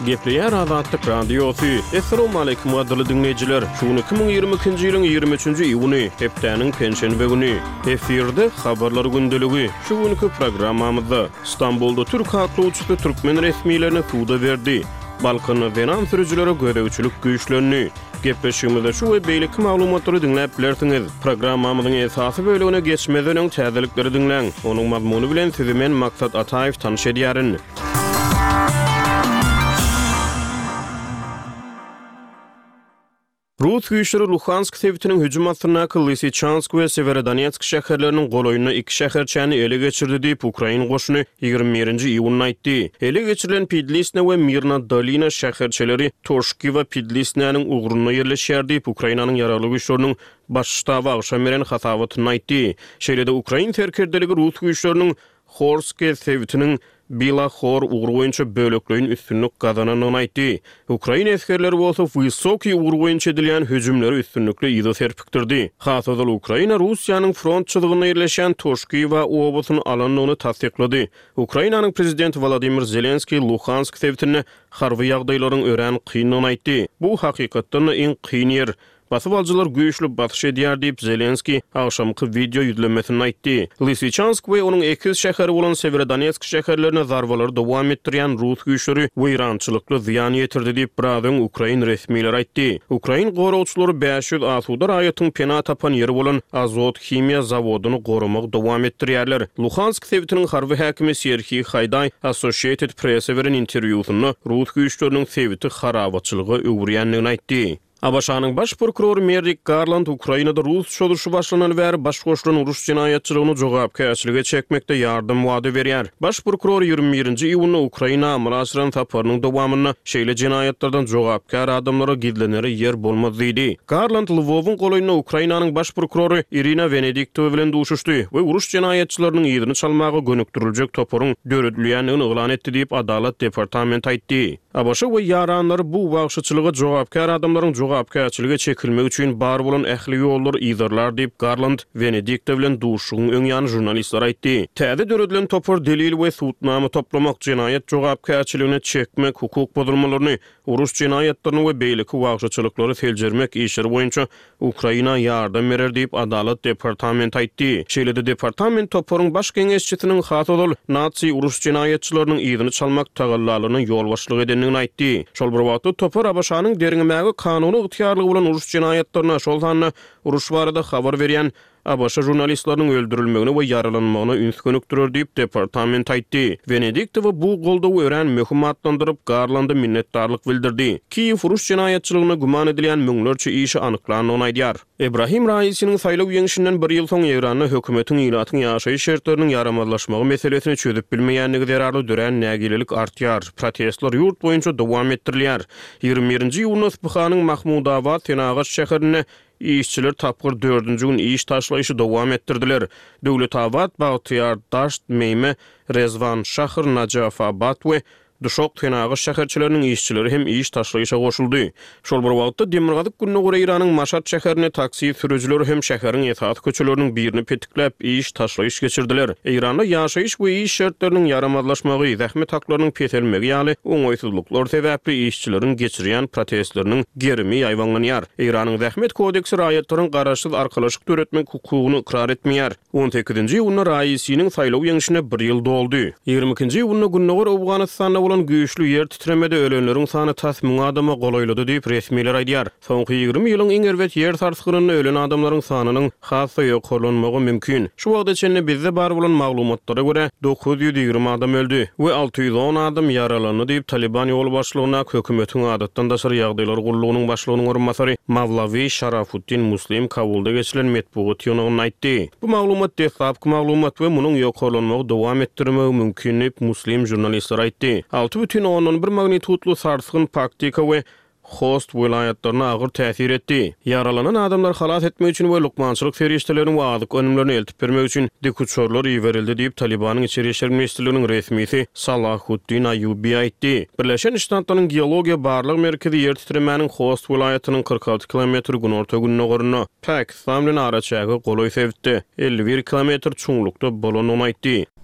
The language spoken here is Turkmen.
Gepleyer Azadlyk Radiosu. Assalamu alaykum adly dinleyijiler. Şunu 2022-nji ýylyň 23-nji iýuny, hepdeniň penşenbe güni. Eferde habarlar gündeligi. Şu günkü programmamyzda İstanbulda Türk hakly uçuşda türkmen resmiýetlerine suda berdi. Balkany denan sürüjilere görewçilik güýçlerini. Gepleşigimizde şu we beýlik maglumatlary dinläp bilersiňiz. Programmamyzyň esasy bölügine geçmeden öň täzelikleri dinläň. Onuň mazmuny bilen sizi men Maksat Ataýew tanyş edýärin. Rus güýçleri Luhansk sewtiniň hüjüm atyrnaky Lysychansk we Severodonetsk şäherleriniň goloýuny iki şäherçäni ele geçirdi diýip Ukraina goşuny 21-nji iýuny aýtdy. Ele geçirilen Pidlisne we Mirna Dolina şäherçeleri Toshki we Pidlisnäniň ugruny ýerleşýär diýip Ukrainanyň ýaraly güýçleriniň baş ştaby agşam beren hasabatyny aýtdy. Şeýlede Ukraina terkerdeligi Rus güýçleriniň Horsk sewtiniň Bilahor ugur boýunça bölekleýin üstünlük gazananyny aýtdy. Ukraina eskerleri bolsa wysoky ugur boýunça edilýän hüjümleri üstünlükle ýyda serpikdirdi. Hasada Ukraina Russiýanyň frontçylygyna ýerleşen Toshki we obasyny alanyny tasdiklady. Ukrainanyň prezidenti Volodymyr Zelenski Luhansk sewtini harby ýagdaýlaryň ören kynlygyny aýtdy. Bu hakykatdan iň kyn ýer. Basyp aljylar güýçli batyş edýär diýip Zelenski agşamky video ýüzlemesini aýtdy. Lysychansk we onuň ekiz şäheri bolan Severodonetsk şäherlerine zarbalary dowam etdirýän Rus güýçleri weýrançylykly ziýan ýetirdi diýip biraden Ukraina resmiýetleri aýtdy. Ukraina gorowçylary 500 asuda raýatyň pena tapan ýeri bolan Azot Himiýa zawodyny gorumak dowam etdirýärler. Luhansk sewtiniň harby häkimi Serhiy Hayday Associated Press'e beren interwýusyny Rus güýçleriniň sewti harabatçylygy öwürýänligini aýtdy. Abaşanyň baş prokuroru Merrick Garland Ukrainada Rus çöldürüşi başlanan bäri baş goşulan uruş jinayetçiliğini jogapkärçilige çekmekde ýardym wady berýär. Baş prokuror 21-nji iýuny Ukraina maraşyran taparynyň dowamyny şeýle jinayetlerden jogapkär adamlara gidleneri ýer bolmaz diýdi. Garland Lwowyň goloýuny Ukrainanyň baş prokuroru Irina Venediktova bilen duşuşdy we uruş jinayetçileriniň ýerini çalmagy gönükdiriljek toparyň döredilýänligini eglan etdi diýip Adalet departamenti aýtdy. Abaşy we ýaranlary bu wagşyçylyga jogapkär adamlaryň jogapkärçilige çekilmek üçin bar bolan ähli ýollar ýydarlar diýip Garland Venediktova bilen duşugyň öňýany jurnalistler aýtdy. Täze döredilen topar delil we suwtnama toplamak jinayet jogapkärçiligine çekmek, hukuk bozulmalaryny, uruş jinayetlerini we beýleki wagşyçylyklary seljermek işleri boýunça Ukraina ýardam berer diýip Adalet departamenti aýtdy. Şeýlede departament toparyň baş geňeşçisiniň hatodol Nazi uruş jinayetçileriniň ýygyny çalmak tagallaryny ýol başlyk edenligini aýtdy. Şol bir wagtda topar Abaşanyň deriňmäge kanuny ygtyýarlygy bolan uruş jinayetlerine şol sanly uruş barada habar berýän Abaşa jurnalistlarynyň öldürilmegine we yaralanmagyna üns gönükdirer diýip departament aýtdy. Venediktova bu goldawy ören möhüm atlandyryp Garlanda minnetdarlyk bildirdi. Kiýew uruş jinayetçiliğine guman edilýän müňlerçe işi anyklanyny aýdýar. Ibrahim Raisiniň saýlaw ýeňişinden bir ýyl soň Eýranda hökümetiň ýylatyň ýaşaýyş şertleriniň yaramazlaşmagy meselesini çözüp bilmeýänligi derarly dören nägililik artýar. Protestler ýurt boýunça dowam etdirilýär. 21-nji iýuny Isfahanyň Mahmudabad Tenagaç şäherine işçiler tapgır 4-nji gün iş taşlaýyşy dowam etdirdiler. Döwletabad, Bagtyar, Dasht, Meyme, Rezvan, Şahyr, Najafabad we Duşok Tenagaç şäherçileriniň işçileri hem iş taşlaýyşa goşuldy. Şol bir wagtda Demirgazyk gününe görä Iranyň Maşhad şäherine taksi sürüjileri hem şäheriň esas köçeleriniň birini petiklep iş taşlaýyş geçirdiler. Eýranda ýaşaýyş we iş şertleriniň yaramazlaşmagy, zähmet haklarynyň petelmegi ýaly oňoýsuzluklar sebäpli işçileriň geçirýän protestleriniň gerimi ýaýwanlanýar. Eýranyň zähmet kodeksi raýatlaryň garaşsyz arkalaşyk töretmek hukugyny ikrar etmeýär. 18-nji iýuny Raisiniň saýlaw ýeňişine 1 ýyl doldy. 22-nji iýuny günne görä Awganystanda bolan güýçlü ýer titremede ölenleriň sany tas 1000 adama golaýlady diýip resmiýetler aýdýar. Soňky 20 ýylyň iň erwet ýer sarsgynyny ölen adamlaryň sanynyň hasy ýoklanmagy mümkin. Şu wagtda içinde bizde bar bolan maglumatlara görä 920 adam öldü we 610 adam yaralandy diýip Taliban ýol başlygyna hökümetiň adatdan daşary ýagdaýlar gurulugynyň başlygynyň orunmasary Mavlavi Şarafuddin Muslim Kabulda geçilen metbuat ýonugyny aýtdy. Bu maglumat desapky maglumat we munyň ýoklanmagy dowam etdirmegi mümkin diýip Muslim jurnalistler aýtdy. 6,1 magnitudly sarsgyn Paktika we Host vilayetlerine ağır täsir etdi. Yaralanan adamlar halat etmek için ve lukmançılık feriştelerinin ve adık önümlerini eltip vermek için dikuçorlar iýerildi diýip Talibanın içeri işler ministrliginiň resmisi Salahuddin Ayyubi aýtdy. Birleşen Ştatlaryň geologiya barlyk merkezi yer titremäniň Host vilayetynyň 46 km günorta gününe goruna Pakistan bilen araçagy goloý sebäpde 51 km çuňlukda bolanyny aýtdy.